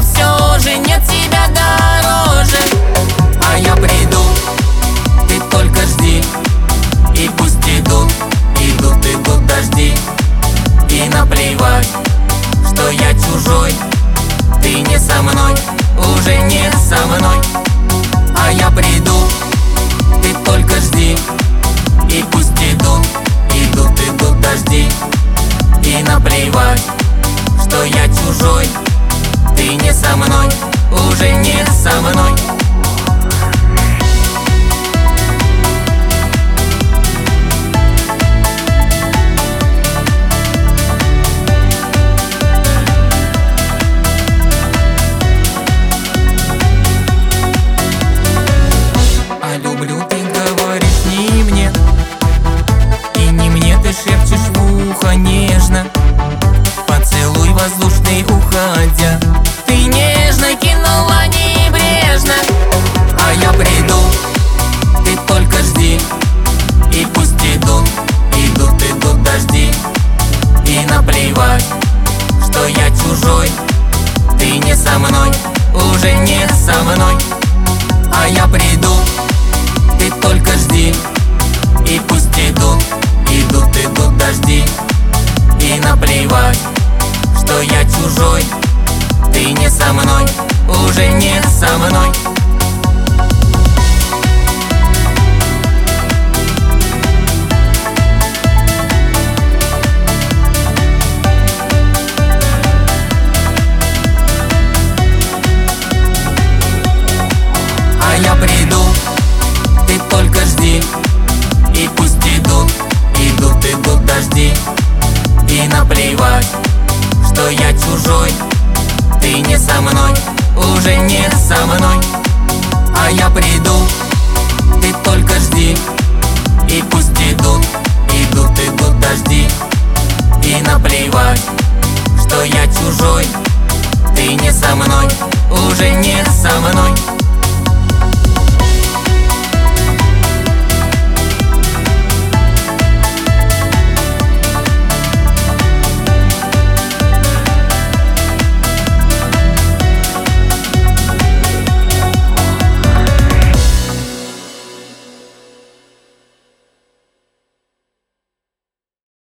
но все же нет тебя дороже. А я приду, ты только жди, и пусть идут, идут, идут дожди. И наплевать, что я чужой, ты не со мной, уже не со мной. А я приду, ты только жди, и пусть идут, идут, идут дожди. И наплевать, что я чужой, ты не со мной, уже не со мной. А люблю, ты говоришь не мне, и не мне ты шепчешь в ухо нежно. Поцелуй воздушный уходя, ты нежно кинула небрежно. А я приду, ты только жди, и пусть идут, идут, идут дожди. И наплевать, что я чужой, ты не со мной, уже не со мной. А я приду, ты только жди, и пусть идут, идут, идут дожди. И наплевать, что я чужой, ты не со мной, уже не со мной. А я приду, ты только жди, и пусть идут, идут, идут дожди. И наплевать, что я чужой, ты не со мной, уже не со мной. А я приду, ты только жди, и пусть идут, идут, идут дожди. И наплевать, что я чужой, ты не со мной, уже не со мной.